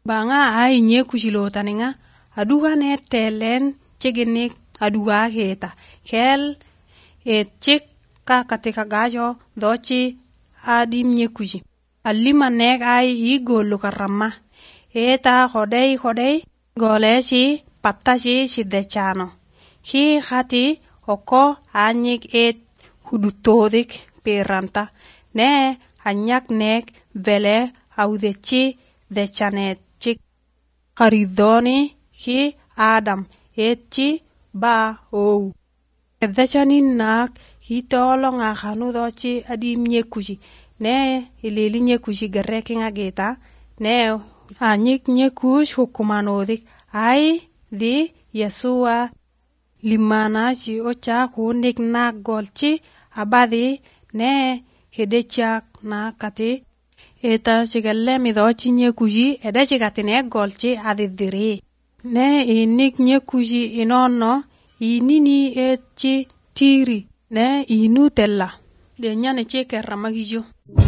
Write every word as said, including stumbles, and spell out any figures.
banga ai nye kushilo taninga aduga ne telen chiginik aduga heta kel et chik ka katika gajo dochi adim nye kushi alima nek ai igolu karama eta hodei hodei goleshi patashi shidechano hi hati oko anyik et hudutodik peranta ne anyak nek vele audechi dechanet chik karidoni hi Adam etchi ba ou edechani nak hitolo nga khanu dochi adim nye kushi ne ilili nye kushi gereki ngageta ne anyik nye kush hukumanodik ai di Yesua limana chi ocha kunik na golchi abadi ne hedechak na kati eta chigelle mi dochi nye kushi edechi katine golchi adidiri ne inik nye kushi inono inini etchi tiri ne inu tella de nyane cheke ramagijo